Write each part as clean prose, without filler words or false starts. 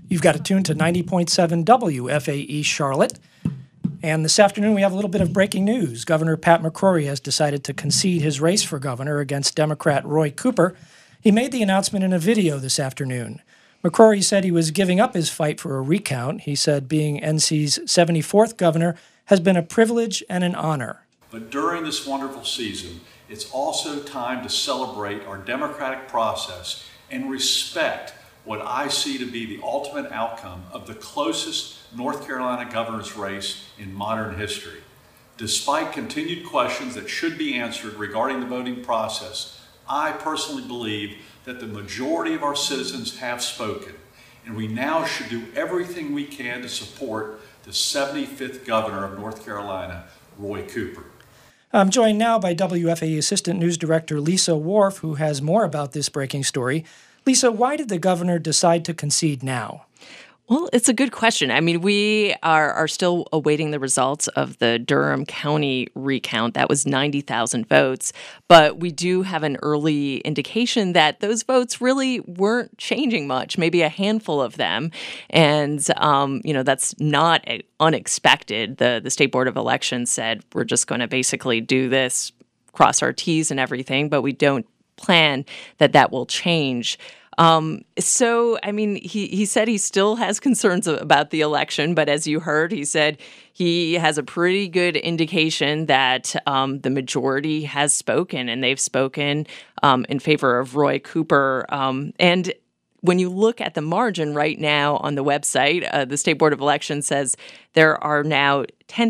You've got to tune to 90.7 WFAE Charlotte. And this afternoon, we have a little bit of breaking news. Governor Pat McCrory has decided to concede his race for governor against Democrat Roy Cooper. He made the announcement in a video this afternoon. McCrory said he was giving up his fight for a recount. He said being NC's 74th governor has been a privilege and an honor. But during this wonderful season, it's also time to celebrate our democratic process and respect what I see to be the ultimate outcome of the closest North Carolina governor's race in modern history. Despite continued questions that should be answered regarding the voting process, I personally believe that the majority of our citizens have spoken, and we now should do everything we can to support the 75th governor of North Carolina, Roy Cooper. I'm joined now by WFAE Assistant News Director Lisa Wharf, who has more about this breaking story. Lisa, why did the governor decide to concede now? Well, it's a good question. I mean, we are still awaiting the results of the Durham County recount. That was 90,000 votes. But we do have an early indication that those votes really weren't changing much, maybe a handful of them. And, that's not unexpected. The State Board of Elections said, we're just going to basically do this, cross our T's and everything, but we don't plan that will change. He said he still has concerns about the election, but as you heard, he said he has a pretty good indication that the majority has spoken, and they've spoken in favor of Roy Cooper. And when you look at the margin right now on the website, the State Board of Elections says there are now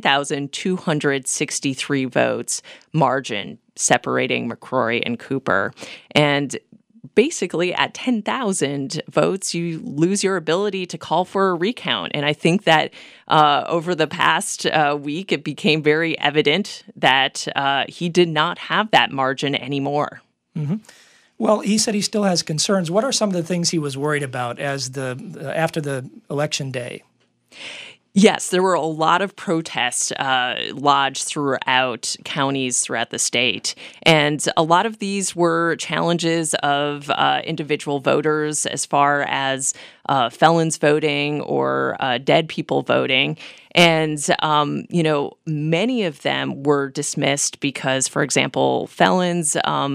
10,263 votes margin separating McCrory and Cooper. And basically, at 10,000 votes, you lose your ability to call for a recount. And I think that over the past week, it became very evident that he did not have that margin anymore. Mm-hmm. Well, he said he still has concerns. What are some of the things he was worried about after the election day? Yes, there were a lot of protests lodged throughout counties throughout the state. And a lot of these were challenges of individual voters as far as felons voting or dead people voting. And, many of them were dismissed because, for example, felons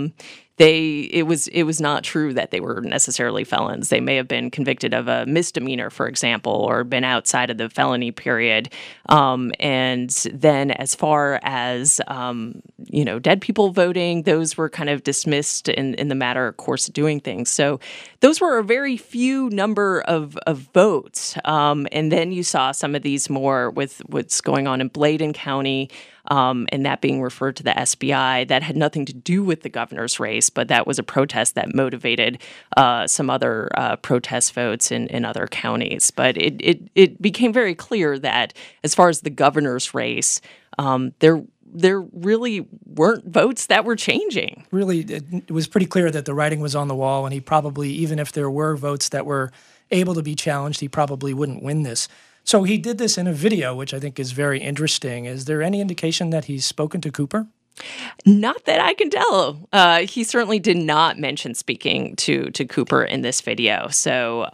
it was not true that they were necessarily felons. They may have been convicted of a misdemeanor, for example, or been outside of the felony period. And then as far as, dead people voting, those were kind of dismissed in the matter of course of doing things. So those were a very few number of votes. And then you saw some of these more with what's going on in Bladen County, and that being referred to the SBI. That had nothing to do with the governor's race, but that was a protest that motivated some other protest votes in other counties. But it became very clear that as far as the governor's race, there really weren't votes that were changing. Really, it was pretty clear that the writing was on the wall, and he probably, even if there were votes that were able to be challenged, he probably wouldn't win this. So he did this in a video, which I think is very interesting. Is there any indication that he's spoken to Cooper? Not that I can tell. He certainly did not mention speaking to Cooper in this video. So,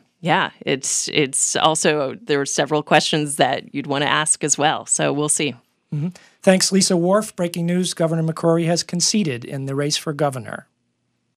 it's also, there were several questions that you'd want to ask as well. So we'll see. Mm-hmm. Thanks, Lisa Wharf. Breaking news, Governor McCrory has conceded in the race for governor.